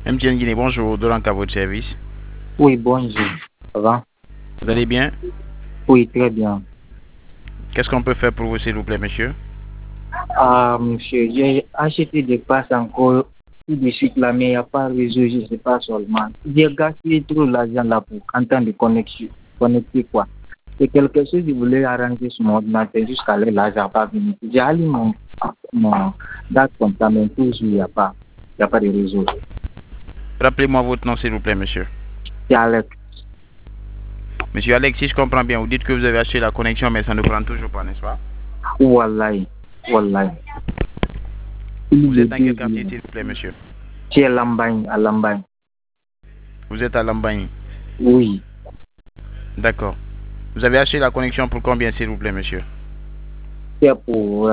MTN Guinée, bonjour, Dolan à votre service. Oui, bonjour. Ça va? Vous allez bien? Oui, très bien. Qu'est-ce qu'on peut faire pour vous, s'il vous plaît, monsieur? Ah, monsieur, j'ai acheté des passes encore tout de suite là, mais il n'y a pas réseau, je ne sais pas seulement. J'ai gaspillé trop l'argent là pour en temps de connexion. Connecter quoi? C'est quelque chose que je voulais arranger sur mon ordinateur jusqu'à là, l'argent n'a pas venu. J'ai allumé mon date comme ça, mais toujours, il n'y a pas de réseau. Rappelez-moi votre nom, s'il vous plaît, monsieur. C'est Alex. Monsieur Alex, si je comprends bien, vous dites que vous avez acheté la connexion, mais ça ne prend toujours pas, n'est-ce pas? Wallahi. Wallahi. Vous êtes dans quel quartier, s'il vous plaît, monsieur? C'est à Lambagne, à Lambagne. Vous êtes à Lambagne? Oui. D'accord. Vous avez acheté la connexion pour combien, s'il vous plaît, monsieur? C'est pour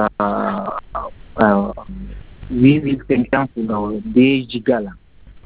8500 pour 2 gigas là.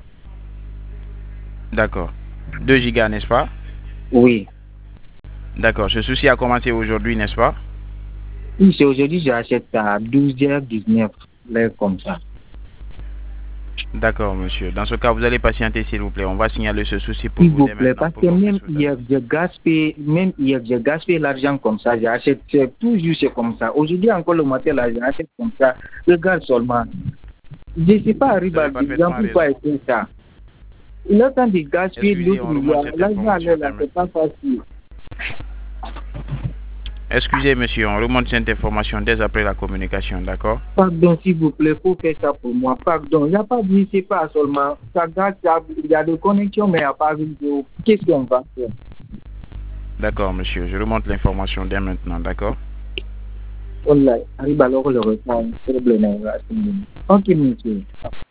D'accord. 2 gigas, n'est-ce pas? Oui. D'accord. Ce souci a commencé aujourd'hui, n'est-ce pas? Oui, c'est aujourd'hui, j'achète à 12h19, là, comme ça. D'accord, monsieur. Dans ce cas, vous allez patienter, s'il vous plaît. On va signaler ce souci pour S'il vous vous dès plaît, maintenant. parce que même hier, j'ai gaspillé l'argent comme ça, j'achète, c'est toujours c'est comme ça. Aujourd'hui, encore le matin, là, j'achète comme ça. Regarde seulement. Je ne sais pas, Riba, pourquoi il fait ça. Il a tant de gaspiller l'autre, l'argent, là, c'est pas facile. Excusez, monsieur, on remonte cette information dès après la communication, d'accord? Pardon, s'il vous plaît, faut faire ça pour moi. Pardon, il n'y a pas de c'est pas seulement. Ça gâche, il y a des connexions, mais il n'y a pas de vidéo. Qu'est-ce qu'on va faire? D'accord, monsieur, je remonte l'information dès maintenant, d'accord? Voilà, arrive alors le retard, problème. Ok, monsieur.